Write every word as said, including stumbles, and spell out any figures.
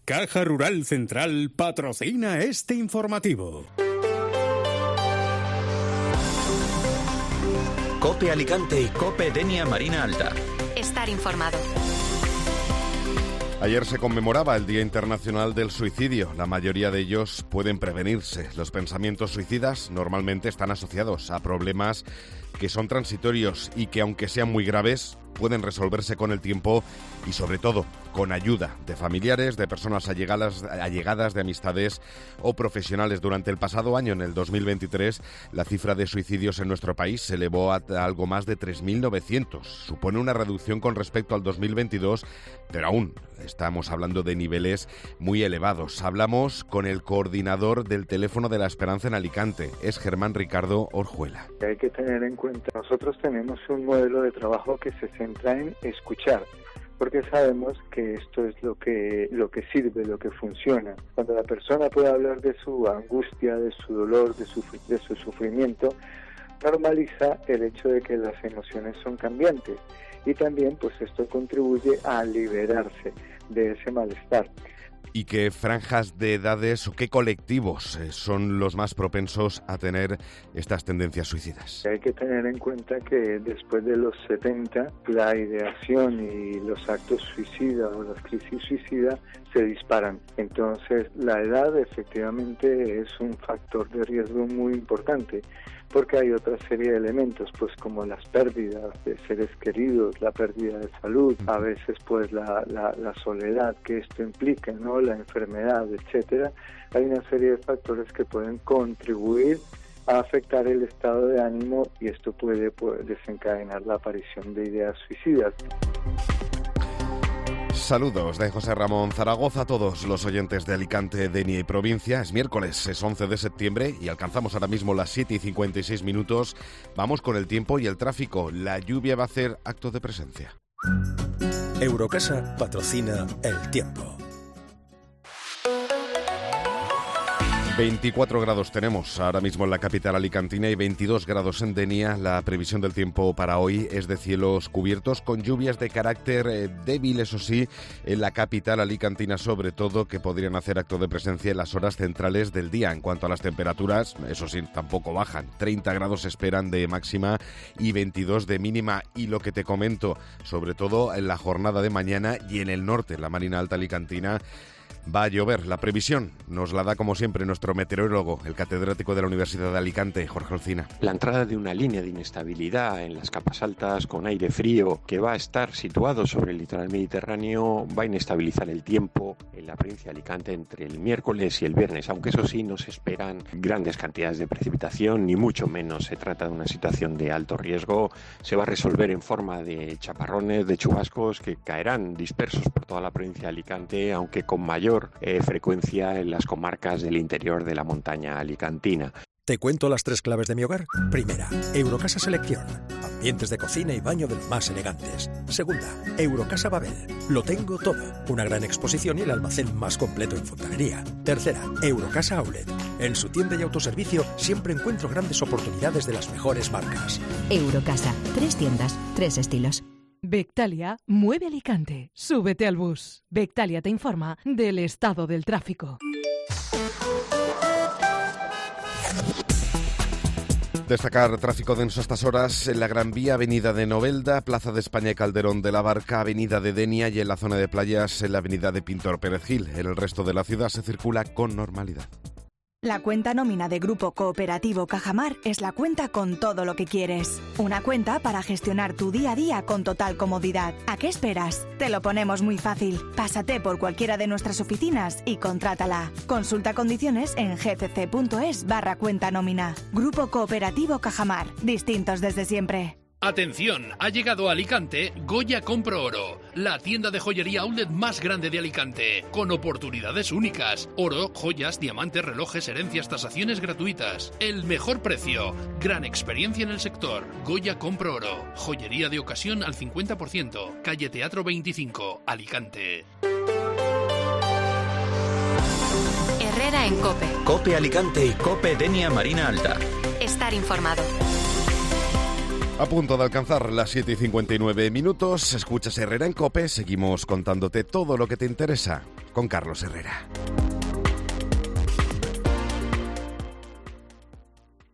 Caja Rural Central patrocina este informativo. COPE Alicante y COPE Denia Marina Alta. Estar informado. Ayer se conmemoraba el Día Internacional del Suicidio. La mayoría de ellos pueden prevenirse. Los pensamientos suicidas normalmente están asociados a problemas que son transitorios y que, aunque sean muy graves, pueden resolverse con el tiempo y, sobre todo, con ayuda de familiares, de personas allegadas, allegadas de amistades o profesionales. Durante el pasado año, en el dos mil veintitrés, la cifra de suicidios en nuestro país se elevó a algo más de tres mil novecientos. Supone una reducción con respecto al dos mil veintidós, pero aún estamos hablando de niveles muy elevados. Hablamos con el coordinador del Teléfono de la Esperanza en Alicante, es Germán Ricardo Orjuela. Hay que tener en cuenta, nosotros tenemos un modelo de trabajo que se centra en escuchar, porque sabemos que esto es lo que lo que sirve, lo que funciona. Cuando la persona puede hablar de su angustia, de su dolor, de su, de su sufrimiento, normaliza el hecho de que las emociones son cambiantes y también pues esto contribuye a liberarse de ese malestar. ¿Y qué franjas de edades o qué colectivos son los más propensos a tener estas tendencias suicidas? Hay que tener en cuenta que después de los setenta, la ideación y los actos suicidas o las crisis suicidas se disparan. Entonces, la edad efectivamente es un factor de riesgo muy importante, porque hay otra serie de elementos, pues como las pérdidas de seres queridos, la pérdida de salud, a veces pues la, la, la soledad que esto implica, ¿no? La enfermedad, etcétera. Hay una serie de factores que pueden contribuir a afectar el estado de ánimo y esto puede, puede desencadenar la aparición de ideas suicidas. Saludos de José Ramón Zaragoza a todos los oyentes de Alicante, Denia y provincia. Es miércoles, es once de septiembre y alcanzamos ahora mismo las siete y cincuenta y seis minutos. Vamos con el tiempo y el tráfico. La lluvia va a hacer acto de presencia. Eurocasa patrocina el tiempo. veinticuatro grados tenemos ahora mismo en la capital alicantina y veintidós grados en Denia. La previsión del tiempo para hoy es de cielos cubiertos con lluvias de carácter eh, débil, eso sí, en la capital alicantina sobre todo, que podrían hacer acto de presencia en las horas centrales del día. En cuanto a las temperaturas, eso sí, tampoco bajan. treinta grados se esperan de máxima y veintidós de mínima. Y lo que te comento, sobre todo en la jornada de mañana y en el norte, en la Marina Alta alicantina, va a llover. La previsión nos la da, como siempre, nuestro meteorólogo, el catedrático de la Universidad de Alicante, Jorge Olcina. La entrada de una línea de inestabilidad en las capas altas con aire frío que va a estar situado sobre el litoral mediterráneo va a inestabilizar el tiempo en la provincia de Alicante entre el miércoles y el viernes, aunque eso sí, no se esperan grandes cantidades de precipitación, ni mucho menos se trata de una situación de alto riesgo. Se va a resolver en forma de chaparrones, de chubascos que caerán dispersos por toda la provincia de Alicante, aunque con mayor Eh, frecuencia en las comarcas del interior de la montaña alicantina. Te cuento las tres claves de mi hogar. Primera, Eurocasa Selección. Ambientes de cocina y baño de los más elegantes. Segunda, Eurocasa Babel. Lo tengo todo. Una gran exposición y el almacén más completo en fontanería. Tercera, Eurocasa Outlet. En su tienda y autoservicio siempre encuentro grandes oportunidades de las mejores marcas. Eurocasa. Tres tiendas, tres estilos. Bectalia mueve Alicante. Súbete al bus. Bectalia te informa del estado del tráfico. Destacar tráfico denso a estas horas en la Gran Vía, Avenida de Novelda, Plaza de España y Calderón de la Barca, Avenida de Denia y en la zona de playas en la Avenida de Pintor Pérez Gil. En el resto de la ciudad se circula con normalidad. La cuenta nómina de Grupo Cooperativo Cajamar es la cuenta con todo lo que quieres. Una cuenta para gestionar tu día a día con total comodidad. ¿A qué esperas? Te lo ponemos muy fácil. Pásate por cualquiera de nuestras oficinas y contrátala. Consulta condiciones en gcc.es barra cuenta nómina. Grupo Cooperativo Cajamar. Distintos desde siempre. Atención, ha llegado a Alicante Goya Compro Oro, la tienda de joyería outlet más grande de Alicante, con oportunidades únicas, oro, joyas, diamantes, relojes, herencias, tasaciones gratuitas, el mejor precio, gran experiencia en el sector. Goya Compro Oro, joyería de ocasión al cincuenta por ciento, calle Teatro veinticinco, Alicante. Herrera en COPE. COPE Alicante y COPE Denia Marina Alta. Estar informado. A punto de alcanzar las siete y cincuenta y nueve minutos, escuchas Herrera en COPE, seguimos contándote todo lo que te interesa. con Carlos Herrera.